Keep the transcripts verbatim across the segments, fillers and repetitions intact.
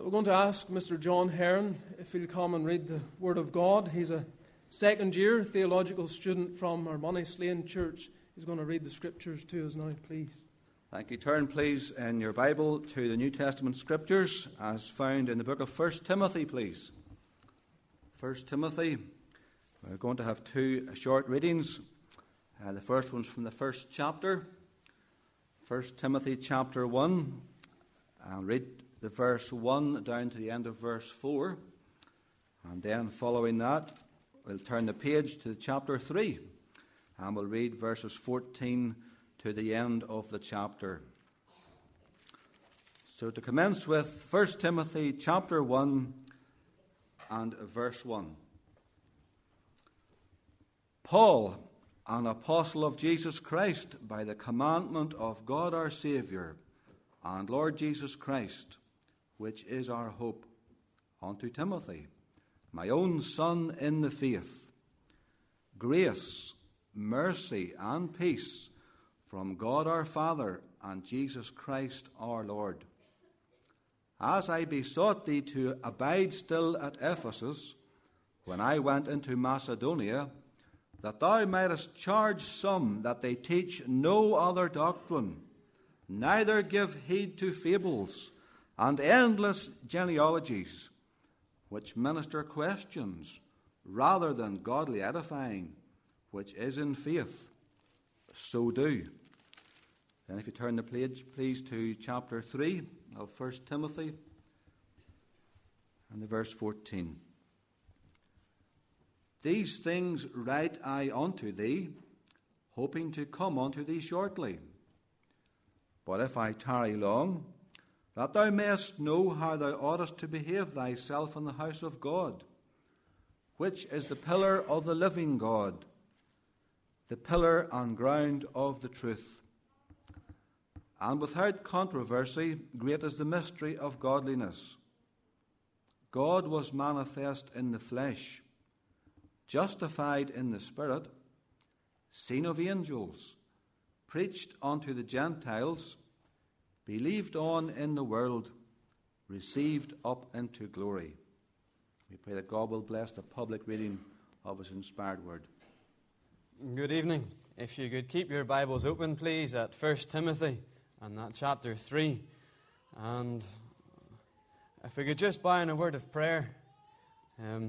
We're going to ask Mister John Heron if he'll come and read the Word of God. He's a second-year theological student from our Moneyslane Church. He's going to read the Scriptures to us now, please. Thank you. Turn, please, in your Bible to the New Testament Scriptures as found in the book of First Timothy, please. First Timothy. We're going to have two short readings. Uh, the first one's from the first chapter. First Timothy chapter one. I'll read the verse one down to the end of verse four. And then following that, we'll turn the page to chapter three. And we'll read verses fourteen to the end of the chapter. So to commence with, First Timothy chapter one and verse one. Paul, an apostle of Jesus Christ, by the commandment of God our Saviour, and Lord Jesus Christ, which is our hope, unto Timothy, my own son in the faith, grace, mercy, and peace from God our Father and Jesus Christ our Lord. As I besought thee to abide still at Ephesus, when I went into Macedonia, that thou mightest charge some that they teach no other doctrine, neither give heed to fables and endless genealogies, which minister questions rather than godly edifying, which is in faith. So do. Then if you turn the page, please, to chapter three of First Timothy and the verse fourteen. These things write I unto thee, hoping to come unto thee shortly. But if I tarry long, that thou mayest know how thou oughtest to behave thyself in the house of God, which is the pillar of the living God, the pillar and ground of the truth. And without controversy, great is the mystery of godliness. God was manifest in the flesh, justified in the Spirit, seen of angels, preached unto the Gentiles, believed on in the world, received up into glory. We pray that God will bless the public reading of His inspired word. Good evening. If you could keep your Bibles open, please, at First Timothy and that chapter three. And if we could just bow in a word of prayer. Um,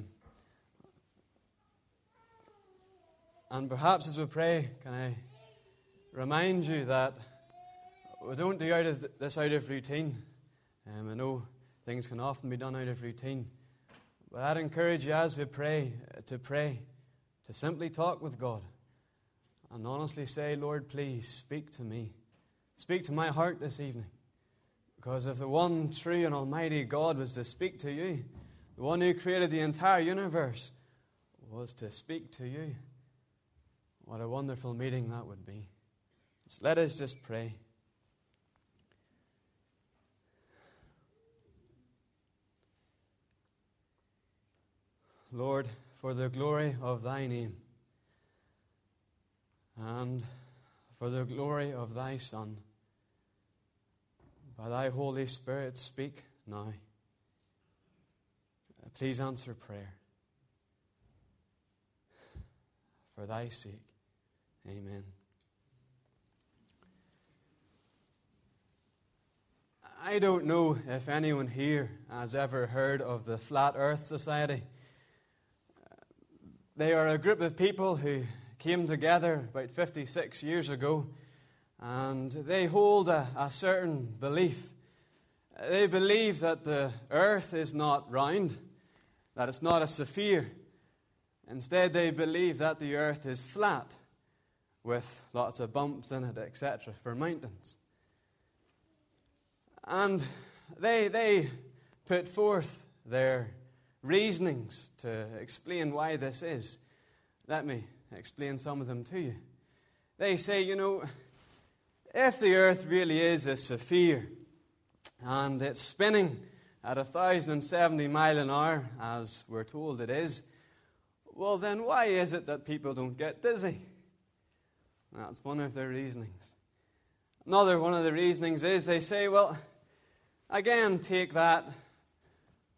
and perhaps as we pray, can I remind you that we don't do out of this out of routine. Um, I know things can often be done out of routine. But I'd encourage you as we pray, uh, to pray, to simply talk with God and honestly say, Lord, please speak to me. Speak to my heart this evening. Because if the one true and almighty God was to speak to you, the one who created the entire universe was to speak to you, what a wonderful meeting that would be. So let us just pray. Lord, for the glory of thy name and for the glory of thy Son, by thy Holy Spirit, speak now. Please answer prayer. For thy sake, amen. I don't know if anyone here has ever heard of the Flat Earth Society. They are a group of people who came together about fifty-six years ago, and they hold a, a certain belief. They believe that the earth is not round, that it's not a sphere. Instead, they believe that the earth is flat, with lots of bumps in it, et cetera, for mountains. And they, they put forth their reasonings to explain why this is. Let me explain some of them to you. They say, you know, if the earth really is a sphere and it's spinning at one thousand seventy miles an hour, as we're told it is, well then why is it that people don't get dizzy? That's one of their reasonings. Another one of the reasonings is they say, well, again, take that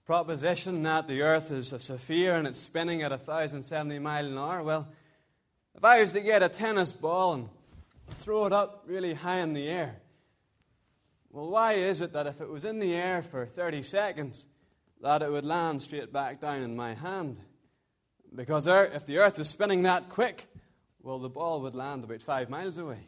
proposition that the earth is a sphere and it's spinning at one thousand seventy miles an hour, well, if I was to get a tennis ball and throw it up really high in the air, well, why is it that if it was in the air for thirty seconds, that it would land straight back down in my hand? Because if the earth was spinning that quick, well, the ball would land about five miles away.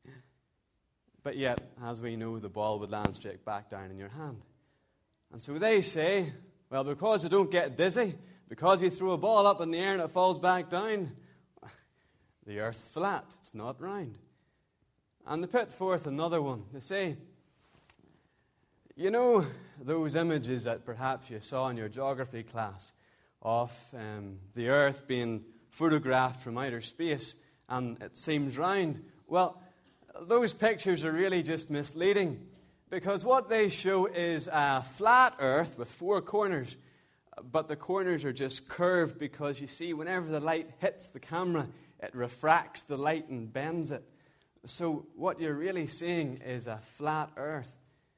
But yet, as we know, the ball would land straight back down in your hand. And so they say, well, because you don't get dizzy, because you throw a ball up in the air and it falls back down, the earth's flat, it's not round. And they put forth another one. They say, you know those images that perhaps you saw in your geography class of um, the earth being photographed from outer space and it seems round? Well, those pictures are really just misleading, because what they show is a flat earth with four corners, but the corners are just curved because, you see, whenever the light hits the camera, it refracts the light and bends it. So what you're really seeing is a flat earth.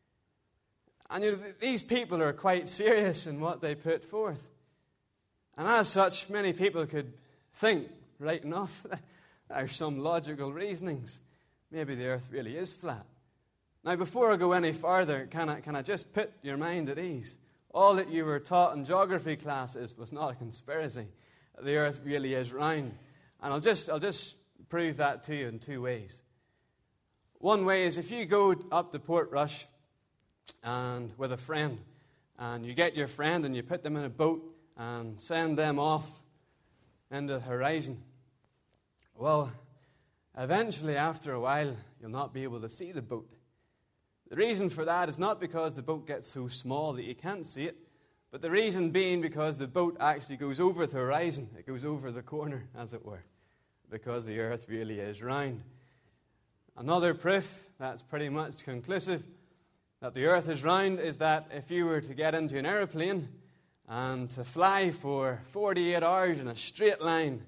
And you know, these people are quite serious in what they put forth. And as such, many people could think, right enough, there's some logical reasonings. Maybe the earth really is flat. Now, before I go any further, can I, can I just put your mind at ease? All that you were taught in geography classes was not a conspiracy. The earth really is round. And I'll just, I'll just prove that to you in two ways. One way is if you go up to Portrush and with a friend, and you get your friend and you put them in a boat and send them off into the horizon. Well, eventually, after a while, you'll not be able to see the boat. The reason for that is not because the boat gets so small that you can't see it, but the reason being because the boat actually goes over the horizon. It goes over the corner, as it were, because the earth really is round. Another proof that's pretty much conclusive that the earth is round is that if you were to get into an aeroplane and to fly for forty-eight hours in a straight line,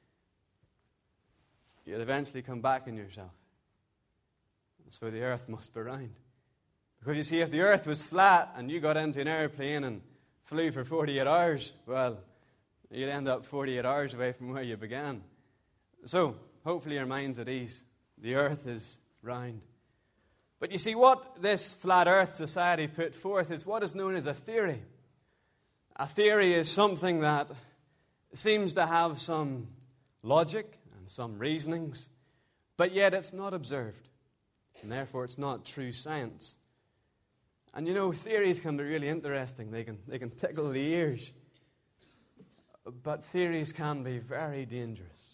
you'd eventually come back on yourself. So the earth must be round. Because you see, if the earth was flat and you got into an airplane and flew for forty-eight hours, well, you'd end up forty-eight hours away from where you began. So, hopefully your mind's at ease. The earth is round. But you see, what this flat earth society put forth is what is known as a theory. A theory is something that seems to have some logic and some reasonings, but yet it's not observed, and therefore it's not true science. And you know, theories can be really interesting. They can, they can tickle the ears. But theories can be very dangerous,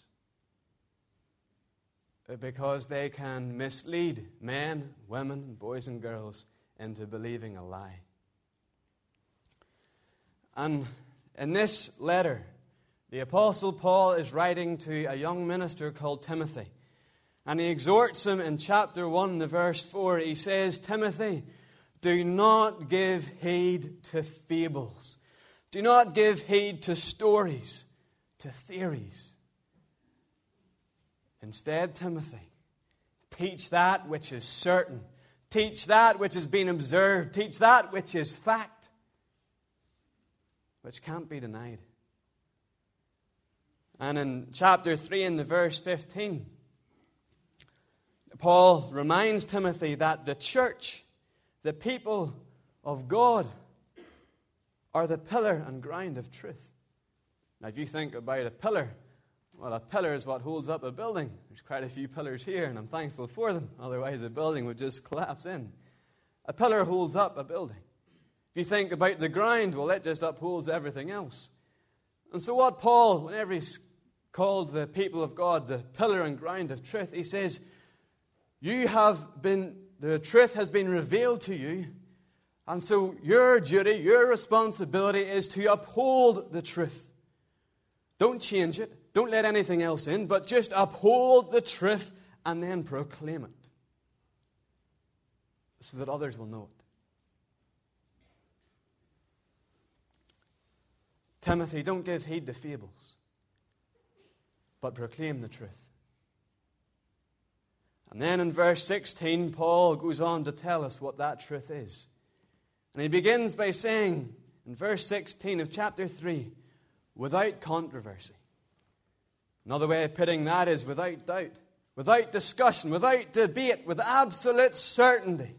because they can mislead men, women, boys and girls into believing a lie. And in this letter, the Apostle Paul is writing to a young minister called Timothy. And he exhorts him in chapter one, the verse four. He says, Timothy, do not give heed to fables. Do not give heed to stories, to theories. Instead, Timothy, teach that which is certain. Teach that which has been observed. Teach that which is fact, which can't be denied. And in chapter three, in the verse fifteen, Paul reminds Timothy that the church, the people of God, are the pillar and ground of truth. Now, if you think about a pillar, well, a pillar is what holds up a building. There's quite a few pillars here, and I'm thankful for them. Otherwise, the building would just collapse in. A pillar holds up a building. If you think about the ground, well, it just upholds everything else. And so what Paul, whenever he's called the people of God the pillar and ground of truth, he says, you have been, the truth has been revealed to you, and so your duty, your responsibility is to uphold the truth. Don't change it. Don't let anything else in, but just uphold the truth and then proclaim it so that others will know it. Timothy, don't give heed to fables, but proclaim the truth. And then in verse sixteen, Paul goes on to tell us what that truth is. And he begins by saying, in verse sixteen of chapter three, without controversy. Another way of putting that is without doubt, without discussion, without debate, with absolute certainty.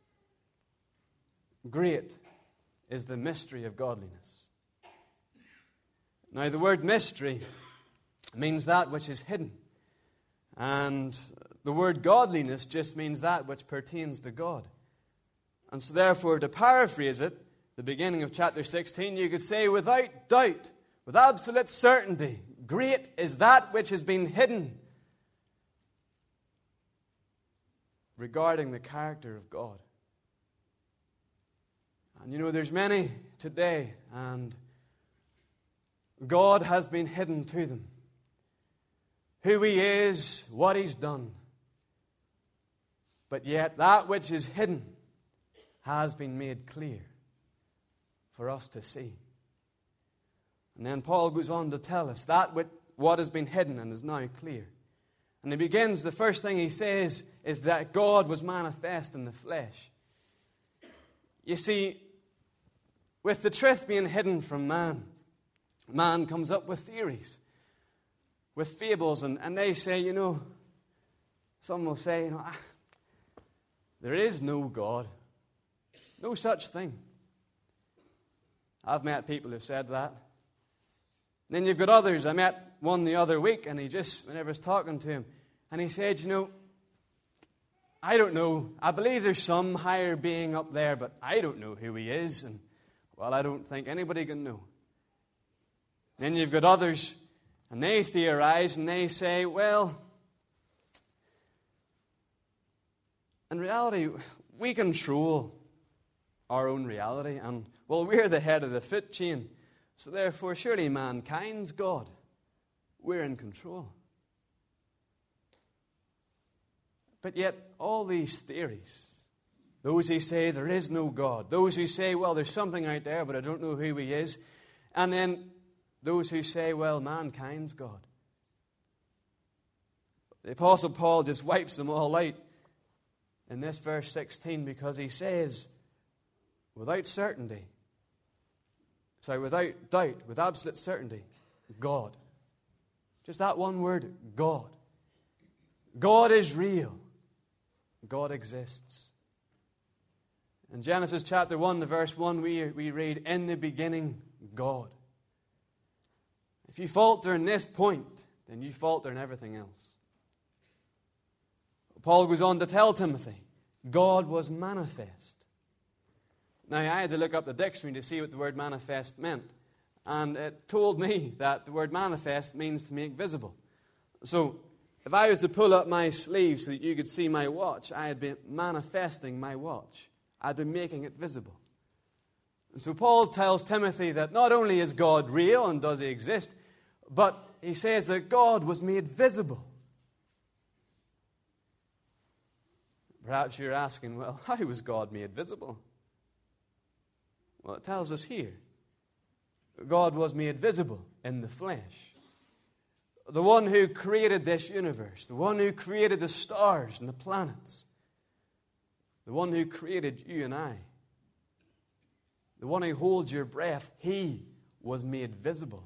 Great is the mystery of godliness. Now, the word mystery means that which is hidden. And the word godliness just means that which pertains to God. And so therefore, to paraphrase it, the beginning of chapter sixteen, you could say, without doubt, with absolute certainty, great is that which has been hidden regarding the character of God. And you know, there's many today, and God has been hidden to them. Who He is, what He's done. But yet that which is hidden has been made clear for us to see. And then Paul goes on to tell us that what has been hidden and is now clear. And he begins, the first thing he says is that God was manifest in the flesh. You see, with the truth being hidden from man, man comes up with theories, with fables, and, and they say, you know, some will say, you know, ah, there is no God, no such thing. I've met people who've said that. Then you've got others. I met one the other week, and he just, whenever I was talking to him, and he said, you know, I don't know. I believe there's some higher being up there, but I don't know who He is. And, well, I don't think anybody can know. Then you've got others, and they theorize, and they say, well, in reality, we control our own reality, and, well, we're the head of the food chain, so therefore, surely mankind's God. We're in control. But yet, all these theories, those who say there is no God, those who say, well, there's something out there, but I don't know who He is, and then those who say, well, mankind's God. The Apostle Paul just wipes them all out in this verse sixteen, because he says, without certainty, sorry, without doubt, with absolute certainty, God. Just that one word, God. God is real. God exists. In Genesis chapter one, the verse one, we, we read, in the beginning, God. If you falter in this point, then you falter in everything else. Paul goes on to tell Timothy, God was manifest. Now, I had to look up the dictionary to see what the word manifest meant. And it told me that the word manifest means to make visible. So, if I was to pull up my sleeve so that you could see my watch, I had been manifesting my watch. I'd been making it visible. And so Paul tells Timothy that not only is God real and does He exist, but he says that God was made visible. Perhaps you're asking, well, how was God made visible? Well, it tells us here. God was made visible in the flesh. The one who created this universe, the one who created the stars and the planets, the one who created you and I, the one who holds your breath, He was made visible.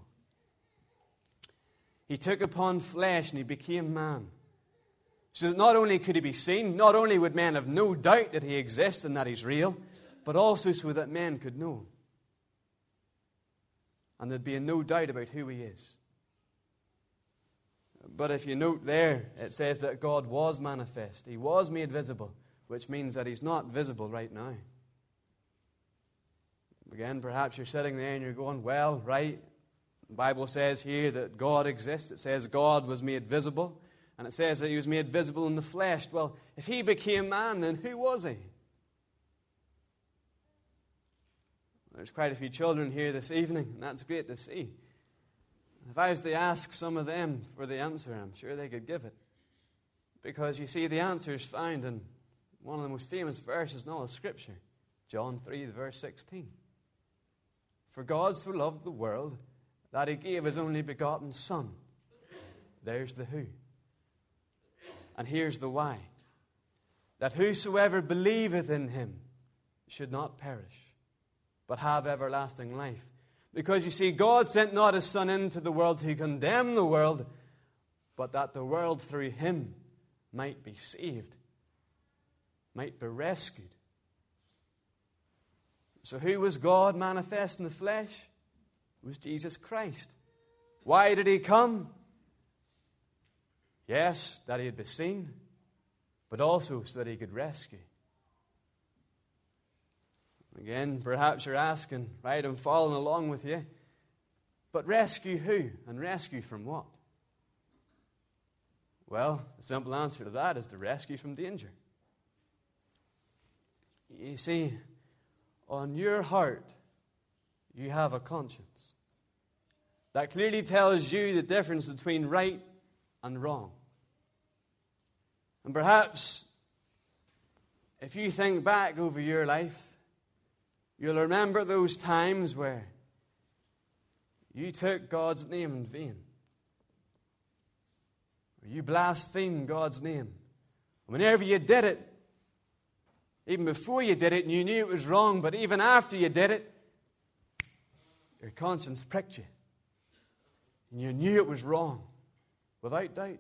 He took upon flesh and He became man. So that not only could He be seen, not only would men have no doubt that He exists and that He's real, but also so that men could know. And there'd be no doubt about who He is. But if you note there, it says that God was manifest. He was made visible, which means that He's not visible right now. Again, perhaps you're sitting there and you're going, well, right, the Bible says here that God exists. It says God was made visible. And it says that He was made visible in the flesh. Well, if He became man, then who was He? There's quite a few children here this evening, and that's great to see. If I was to ask some of them for the answer, I'm sure they could give it. Because you see, the answer is found in one of the most famous verses in all of Scripture, John three, verse sixteen. For God so loved the world that He gave His only begotten Son. There's the who. And here's the why. That whosoever believeth in Him should not perish, but have everlasting life. Because you see, God sent not His Son into the world to condemn the world, but that the world through Him might be saved, might be rescued. So who was God manifest in the flesh? It was Jesus Christ. Why did He come? Yes, that He'd be seen, but also so that He could rescue. Again, perhaps you're asking, right, I'm following along with you, but rescue who? And rescue from what? Well, the simple answer to that is to rescue from danger. You see, on your heart, you have a conscience that clearly tells you the difference between right and wrong. And perhaps, if you think back over your life, you'll remember those times where you took God's name in vain. Or you blasphemed God's name. And whenever you did it, even before you did it, and you knew it was wrong, but even after you did it, your conscience pricked you. And you knew it was wrong, without doubt.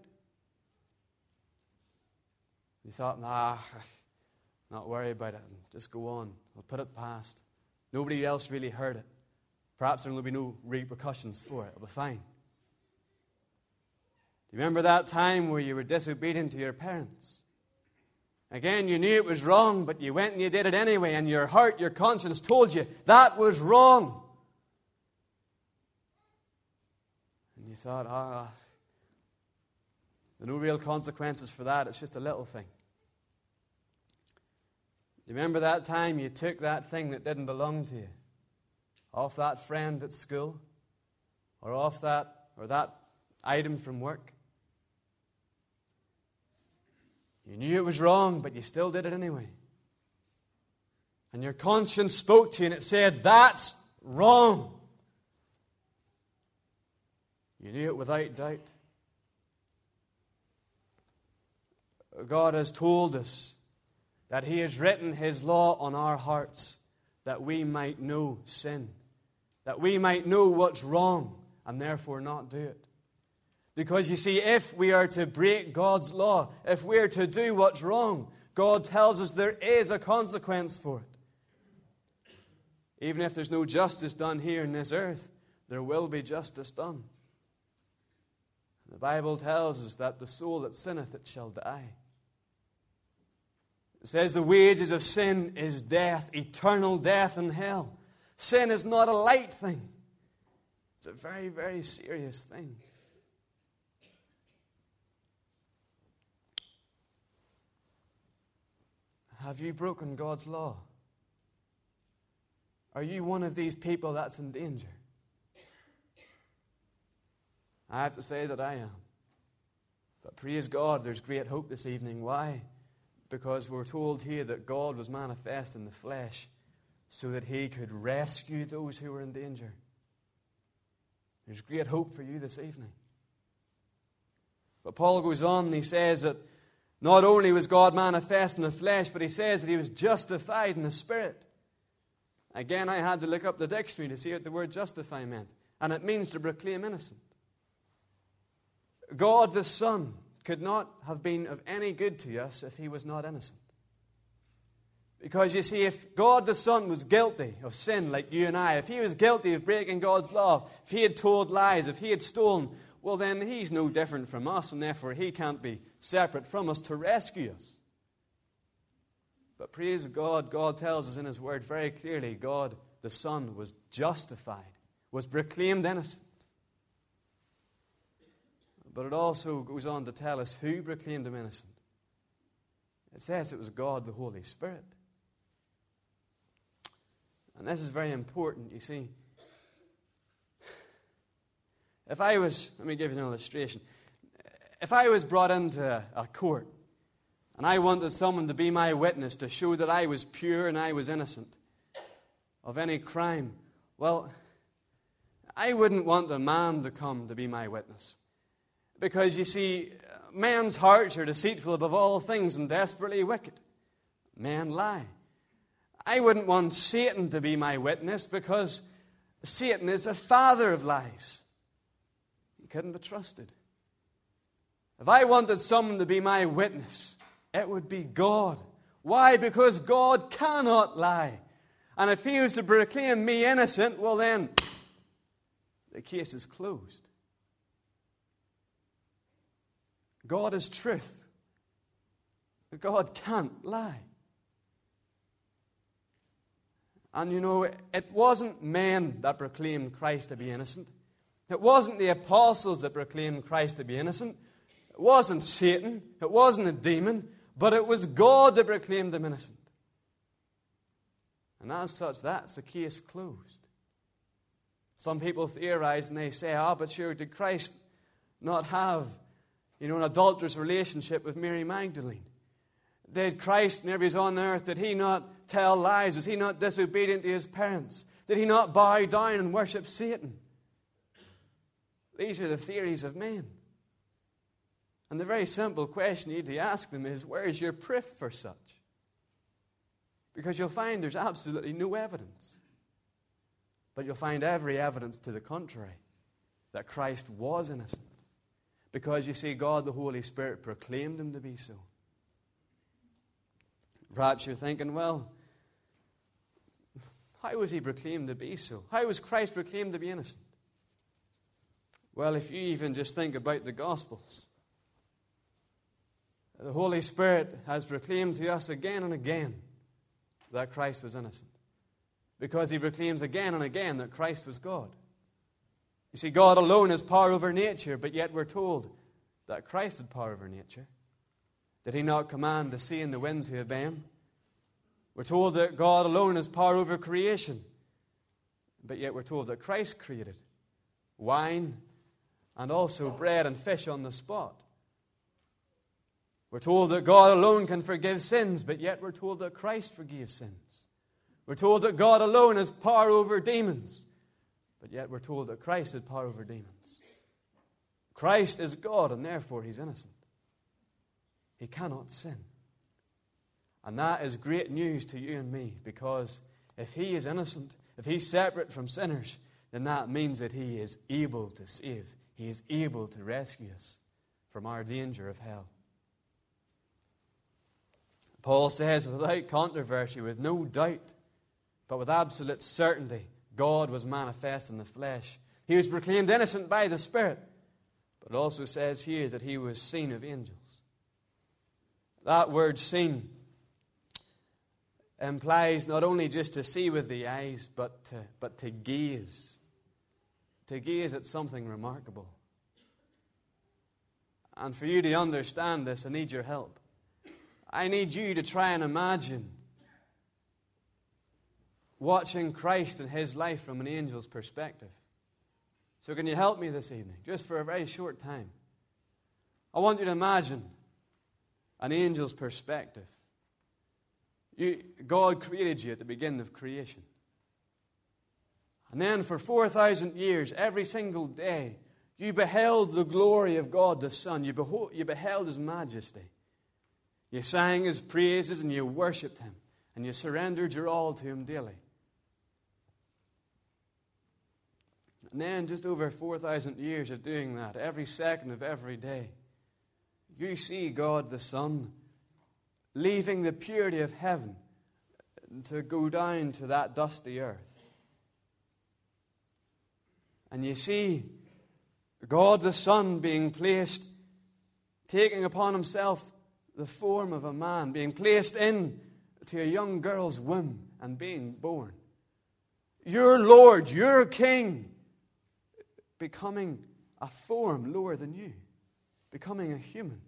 You thought, nah, not worry about it. Just go on. I'll put it past. Nobody else really heard it. Perhaps there will be no repercussions for it. It'll be fine. Do you remember that time where you were disobedient to your parents? Again, you knew it was wrong, but you went and you did it anyway, and your heart, your conscience told you that was wrong. And you thought, ah, there are no real consequences for that. It's just a little thing. You remember that time you took that thing that didn't belong to you off that friend at school, or off that, or that item from work? You knew it was wrong, but you still did it anyway. And your conscience spoke to you and it said, that's wrong. You knew it without doubt. God has told us that He has written His law on our hearts that we might know sin, that we might know what's wrong and therefore not do it. Because you see, if we are to break God's law, if we are to do what's wrong, God tells us there is a consequence for it. Even if there's no justice done here in this earth, there will be justice done. The Bible tells us that the soul that sinneth, it shall die. It says the wages of sin is death, eternal death in hell. Sin is not a light thing. It's a very, very serious thing. Have you broken God's law? Are you one of these people that's in danger? I have to say that I am. But praise God, there's great hope this evening. Why? Because we're told here that God was manifest in the flesh so that He could rescue those who were in danger. There's great hope for you this evening. But Paul goes on and he says that not only was God manifest in the flesh, but he says that He was justified in the Spirit. Again, I had to look up the dictionary to see what the word justify meant. And it means to proclaim innocent. God the Son could not have been of any good to us if He was not innocent. Because you see, if God the Son was guilty of sin like you and I, if He was guilty of breaking God's law, if He had told lies, if He had stolen, well then He's no different from us, and therefore He can't be separate from us to rescue us. But praise God, God tells us in His Word very clearly, God the Son was justified, was proclaimed innocent. But it also goes on to tell us who proclaimed Him innocent. It says it was God the Holy Spirit. And this is very important, you see. If I was, let me give you an illustration. If I was brought into a court and I wanted someone to be my witness to show that I was pure and I was innocent of any crime, well, I wouldn't want a man to come to be my witness. Because, you see, men's hearts are deceitful above all things and desperately wicked. Men lie. I wouldn't want Satan to be my witness because Satan is the father of lies. He couldn't be trusted. If I wanted someone to be my witness, it would be God. Why? Because God cannot lie. And if he was to proclaim me innocent, well then, the case is closed. God is truth. God can't lie. And you know, it wasn't men that proclaimed Christ to be innocent. It wasn't the apostles that proclaimed Christ to be innocent. It wasn't Satan. It wasn't a demon. But it was God that proclaimed him innocent. And as such, that's the case closed. Some people theorize and they say, ah, but sure, did Christ not have, you know, an adulterous relationship with Mary Magdalene? Did Christ, whenever he's on earth, did he not tell lies? Was he not disobedient to his parents? Did he not bow down and worship Satan? These are the theories of men. And the very simple question you need to ask them is, where is your proof for such? Because you'll find there's absolutely no evidence. But you'll find every evidence to the contrary, that Christ was innocent. Because you see, God the Holy Spirit proclaimed him to be so. Perhaps you're thinking, well, how was he proclaimed to be so? How was Christ proclaimed to be innocent? Well, if you even just think about the Gospels, the Holy Spirit has proclaimed to us again and again that Christ was innocent. Because he proclaims again and again that Christ was God. You see, God alone has power over nature, but yet we're told that Christ had power over nature. Did he not command the sea and the wind to obey him? We're told that God alone has power over creation, but yet we're told that Christ created wine and also bread and fish on the spot. We're told that God alone can forgive sins, but yet we're told that Christ forgave sins. We're told that God alone has power over demons, but yet we're told that Christ had power over demons. Christ is God, and therefore he's innocent. He cannot sin. And that is great news to you and me, because if he is innocent, if he's separate from sinners, then that means that he is able to save. He is able to rescue us from our danger of hell. Paul says, without controversy, with no doubt, but with absolute certainty, God was manifest in the flesh. He was proclaimed innocent by the Spirit. But it also says here that he was seen of angels. That word seen implies not only just to see with the eyes, but to, but to gaze. To gaze at something remarkable. And for you to understand this, I need your help. I need you to try and imagine watching Christ and his life from an angel's perspective. So can you help me this evening, just for a very short time? I want you to imagine an angel's perspective. You, God created you at the beginning of creation. And then for four thousand years, every single day, you beheld the glory of God the Son. You, behold, you beheld his majesty. You sang his praises and you worshipped him. And you surrendered your all to him daily. And then just over four thousand years of doing that, every second of every day, you see God the Son leaving the purity of heaven to go down to that dusty earth. And you see God the Son being placed, taking upon himself the form of a man, being placed in to a young girl's womb and being born. Your Lord, your King, becoming a form lower than you, becoming a human.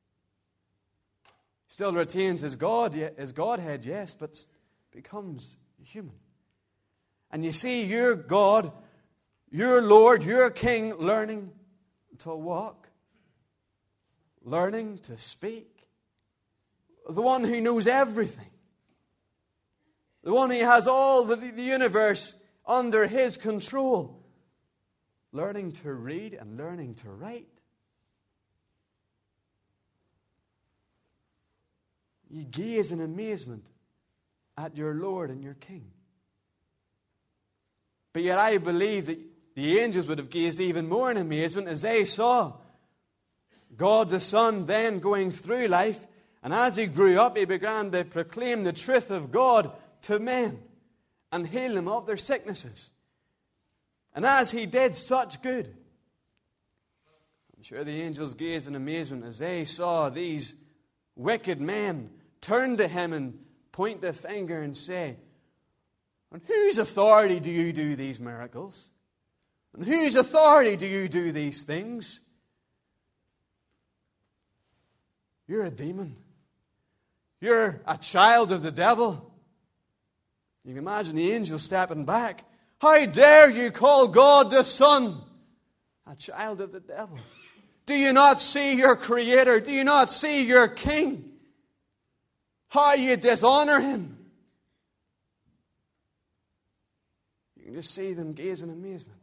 Still retains his God, his Godhead, yes, but becomes human. And you see your God, your Lord, your King, learning to walk, learning to speak. The one who knows everything. The one who has all the, the universe under his control. Learning to read and learning to write. You gaze in amazement at your Lord and your King. But yet I believe that the angels would have gazed even more in amazement as they saw God the Son then going through life, and as he grew up, he began to proclaim the truth of God to men and heal them of their sicknesses. And as he did such good, I'm sure the angels gazed in amazement as they saw these wicked men turn to him and point the finger and say, "On whose authority do you do these miracles? On whose authority do you do these things? You're a demon. You're a child of the devil." You can imagine the angel stepping back. "How dare you call God the Son a child of the devil? Do you not see your Creator? Do you not see your King? How you dishonor Him?" You can just see them gaze in amazement.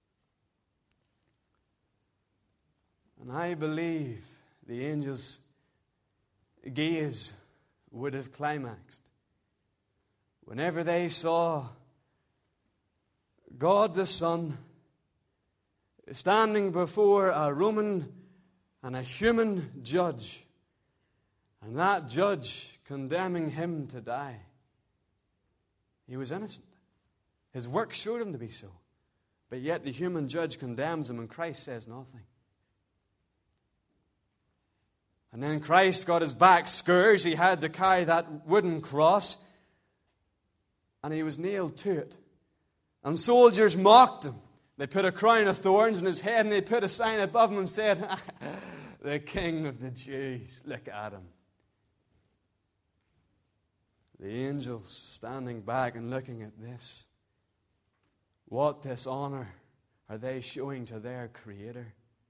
And I believe the angels' gaze would have climaxed whenever they saw God the Son standing before a Roman and a human judge, and that judge condemning him to die. He was innocent. His work showed him to be so. But yet the human judge condemns him, and Christ says nothing. And then Christ got his back scourged. He had to carry that wooden cross, and he was nailed to it. And soldiers mocked him. They put a crown of thorns on his head, and they put a sign above him and said, "The King of the Jews, look at him." The angels standing back and looking at this. What dishonor are they showing to their Creator?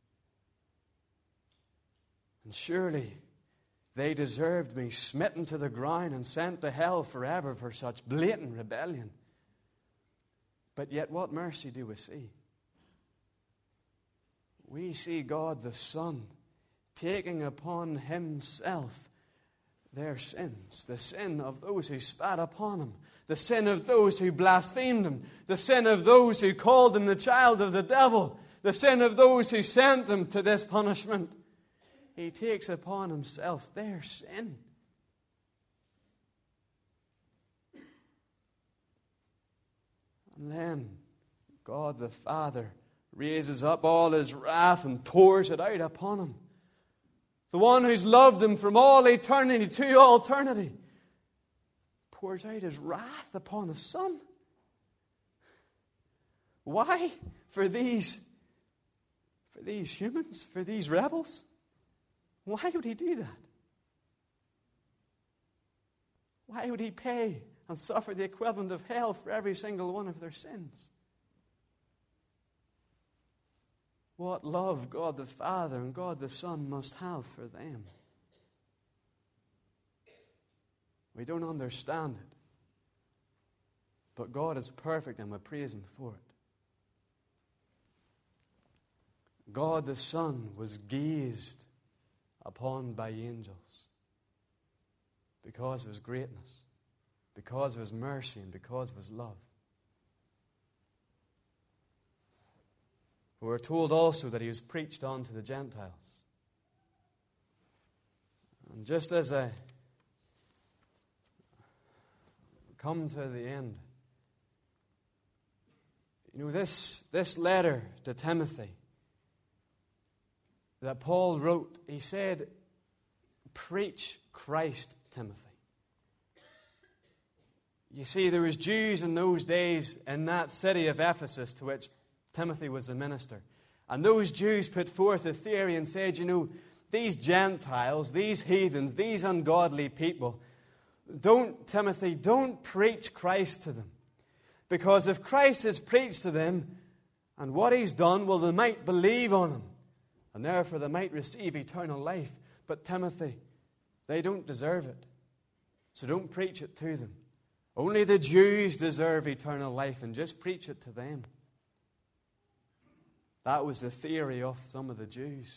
And surely they deserved to be smitten to the ground and sent to hell forever for such blatant rebellion. But yet what mercy do we see? We see God the Son taking upon Himself their sins, the sin of those who spat upon Him, the sin of those who blasphemed Him, the sin of those who called Him the child of the devil, the sin of those who sent Him to this punishment. He takes upon Himself their sin. And then God the Father raises up all His wrath and pours it out upon Him. The one who's loved Him from all eternity to all eternity pours out His wrath upon His Son. Why? For these, for these humans, for these rebels? Why would He do that? Why would He pay and suffer the equivalent of hell for every single one of their sins? What love God the Father and God the Son must have for them. We don't understand it. But God is perfect and we praise Him for it. God the Son was gazed upon by angels because of His greatness, because of His mercy, and because of His love. We're told also that He was preached unto the Gentiles. And just as I come to the end, you know, this, this letter to Timothy that Paul wrote, he said, "Preach Christ, Timothy." You see, there was Jews in those days in that city of Ephesus to which Timothy was a minister. And those Jews put forth a theory and said, you know, these Gentiles, these heathens, these ungodly people, don't, Timothy, don't preach Christ to them. Because if Christ is preached to them and what He's done, well, they might believe on Him. And therefore they might receive eternal life. But Timothy, they don't deserve it. So don't preach it to them. Only the Jews deserve eternal life, and just preach it to them. That was the theory of some of the Jews.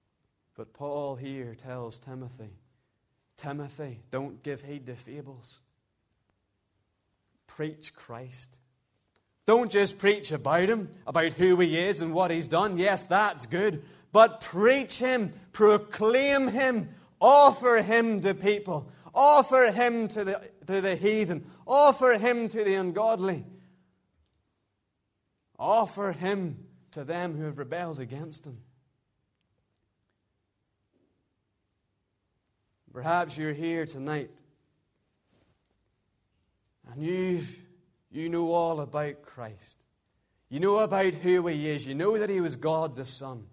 But Paul here tells Timothy, Timothy, don't give heed to fables. preach Christ. Don't just preach about Him, about who He is and what He's done. Yes, that's good. But preach Him, proclaim Him, offer Him to people. Offer Him to the, to the heathen. Offer Him to the ungodly. Offer Him to them who have rebelled against Him. Perhaps you're here tonight and you've, you know all about Christ. You know about who He is. You know that He was God the Son.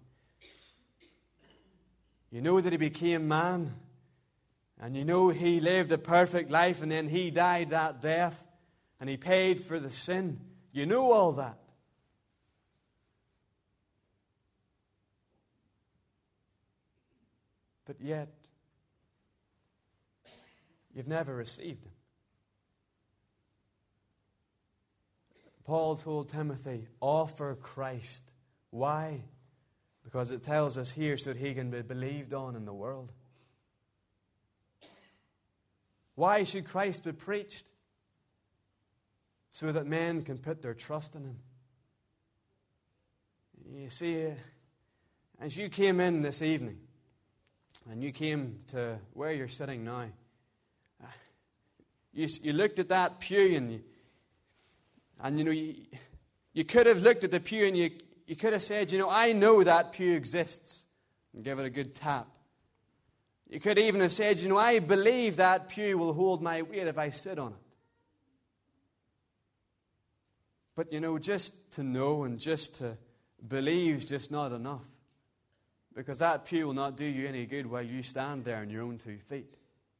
You know that He became man. And you know He lived a perfect life and then He died that death and He paid for the sin. You know all that. But yet, you've never received Him. Paul told Timothy, offer Christ. Why? Because it tells us here so that He can be believed on in the world. Why should Christ be preached? So that men can put their trust in Him. You see, as you came in this evening, and you came to where you're sitting now, you, you looked at that pew and you, and you know, you, you could have looked at the pew and you, you could have said, you know, I know that pew exists, and give it a good tap. You could even have said, you know, I believe that pew will hold my weight if I sit on it. But, you know, just to know and just to believe is just not enough. Because that pew will not do you any good while you stand there on your own two feet.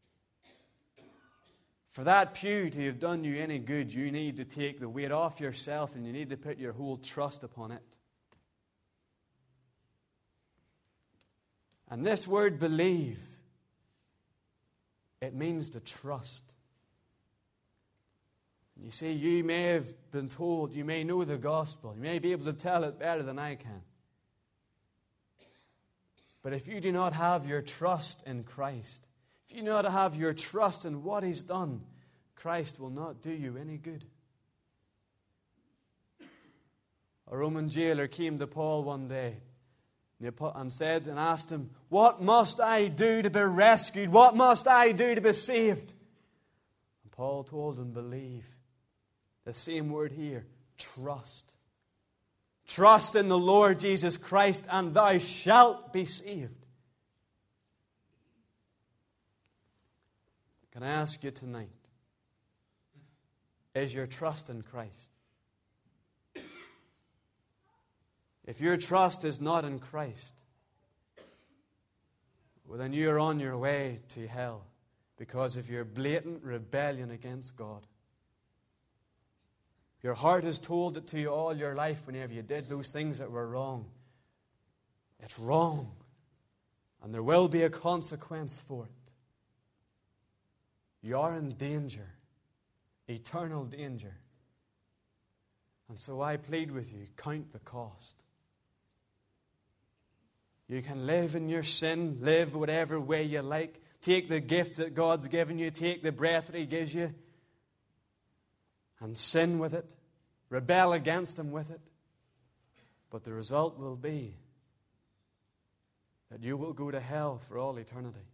For that pew to have done you any good, you need to take the weight off yourself and you need to put your whole trust upon it. And this word believe, it means to trust. You see, you may have been told, you may know the gospel, you may be able to tell it better than I can. But if you do not have your trust in Christ, if you do not have your trust in what He's done, Christ will not do you any good. A Roman jailer came to Paul one day and said and asked him, what must I do to be rescued? What must I do to be saved? And Paul told him, believe. The same word here, trust. Trust in the Lord Jesus Christ and thou shalt be saved. Can I ask you tonight, is your trust in Christ? If your trust is not in Christ, well, then you're on your way to hell because of your blatant rebellion against God. Your heart has told it to you all your life whenever you did those things that were wrong. It's wrong. And there will be a consequence for it. You are in danger. Eternal danger. And so I plead with you, count the cost. You can live in your sin, live whatever way you like. Take the gift that God's given you, take the breath that He gives you, and sin with it, rebel against Him with it. But the result will be that you will go to hell for all eternity.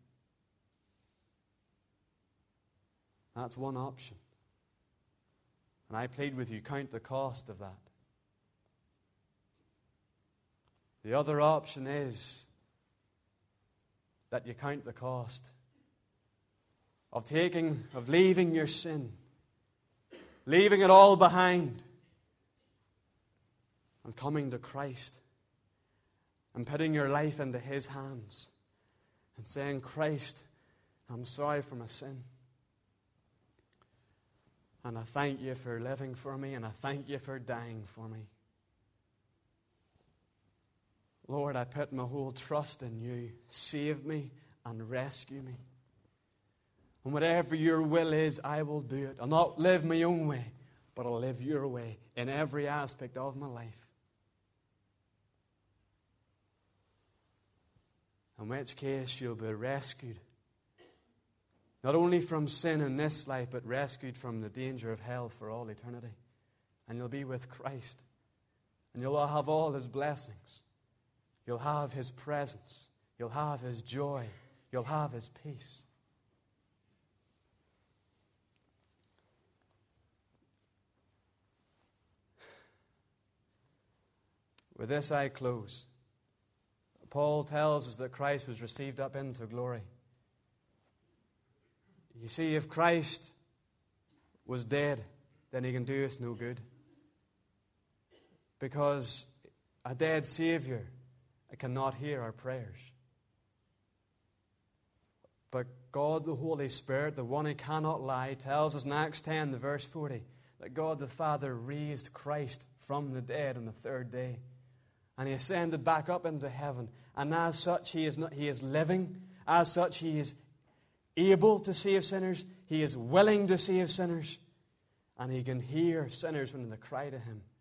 That's one option. And I plead with you, count the cost of that. The other option is that you count the cost of taking, of leaving your sin, leaving it all behind, and coming to Christ and putting your life into His hands and saying, Christ, I'm sorry for my sin. And I thank you for living for me, and I thank you for dying for me. Lord, I put my whole trust in you. Save me and rescue me. And whatever your will is, I will do it. I'll not live my own way, but I'll live your way in every aspect of my life. In which case, you'll be rescued Not only from sin in this life, but rescued from the danger of hell for all eternity. And you'll be with Christ. And you'll have all His blessings. You'll have His presence. You'll have His joy. You'll have His peace. With this I close. Paul tells us that Christ was received up into glory. You see, if Christ was dead, then He can do us no good. Because a dead Savior cannot hear our prayers. But God the Holy Spirit, the one who cannot lie, tells us in Acts ten, the verse forty, that God the Father raised Christ from the dead on the third day. And He ascended back up into heaven. And as such, He is, not, he is living. As such, He is able to save sinners. He is willing to save sinners. And He can hear sinners when they cry to Him.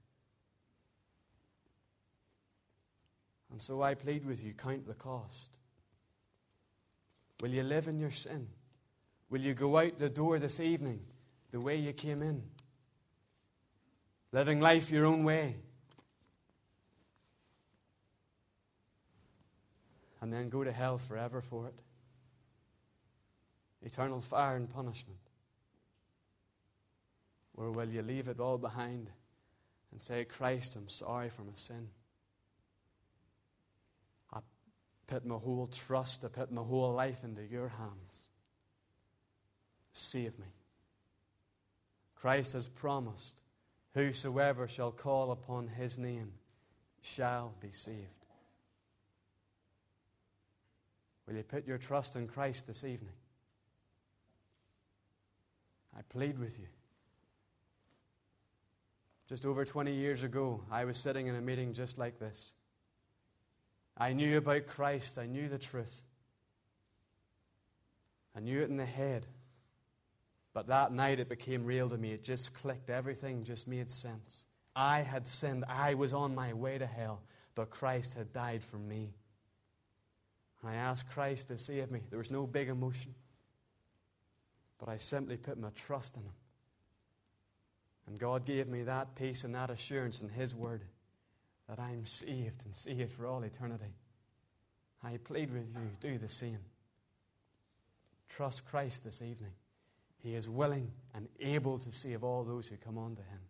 And so I plead with you, count the cost. Will you live in your sin? Will you go out the door this evening the way you came in? Living life your own way. And then go to hell forever for it. Eternal fire and punishment. Or will you leave it all behind and say, Christ, I'm sorry for my sin. I put my whole trust, I put my whole life into your hands. Save me. Christ has promised, whosoever shall call upon His name shall be saved. Will you put your trust in Christ this evening? I plead with you. Just over twenty years ago, I was sitting in a meeting just like this. I knew about Christ. I knew the truth. I knew it in the head. But that night it became real to me. It just clicked. Everything just made sense. I had sinned. I was on my way to hell. But Christ had died for me. I asked Christ to save me. There was no big emotion. But I simply put my trust in Him. And God gave me that peace and that assurance in His Word that I'm saved and saved for all eternity. I plead with you, do the same. Trust Christ this evening. He is willing and able to save all those who come unto Him.